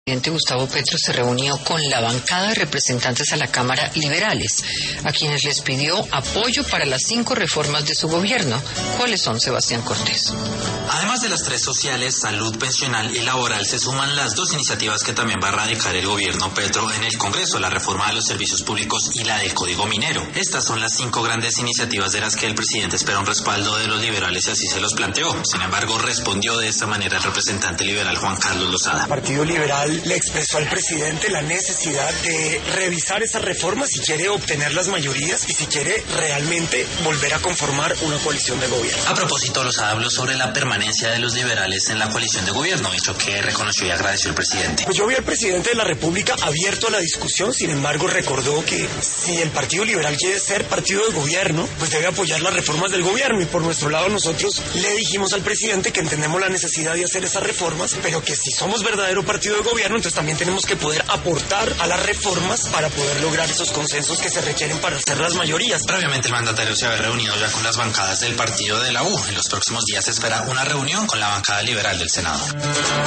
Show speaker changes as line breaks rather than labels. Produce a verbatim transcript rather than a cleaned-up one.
El presidente Gustavo Petro se reunió con la bancada de representantes a la Cámara liberales, a quienes les pidió apoyo para las cinco reformas de su gobierno. ¿Cuáles son, Sebastián Cortés?
Además de las tres sociales, salud, pensional y laboral, se suman las dos iniciativas que también va a radicar el gobierno Petro en el Congreso, la reforma de los servicios públicos y la del Código Minero. Estas son las cinco grandes iniciativas de las que el presidente espera un respaldo de los liberales y así se los planteó. Sin embargo, respondió de esta manera el representante liberal Juan Carlos Lozada.
El Partido Liberal le expresó al presidente la necesidad de revisar esas reformas si quiere obtener las mayorías y si quiere realmente volver a conformar una coalición de gobierno.
A propósito, Lozada habló sobre la permanencia de los liberales en la coalición de gobierno, hecho que reconoció y agradeció el presidente.
Pues yo vi al presidente de la República abierto a la discusión, sin embargo recordó que si el Partido Liberal quiere ser partido de gobierno, pues debe apoyar las reformas del gobierno, y por nuestro lado nosotros le dijimos al presidente que entendemos la necesidad de hacer esas reformas, pero que si somos verdadero partido de gobierno, entonces también tenemos que poder aportar a las reformas para poder lograr esos consensos que se requieren para hacer las mayorías.
Previamente el mandatario se había reunido ya con las bancadas del partido de la U. En los próximos días se espera una reunión con la bancada liberal del Senado.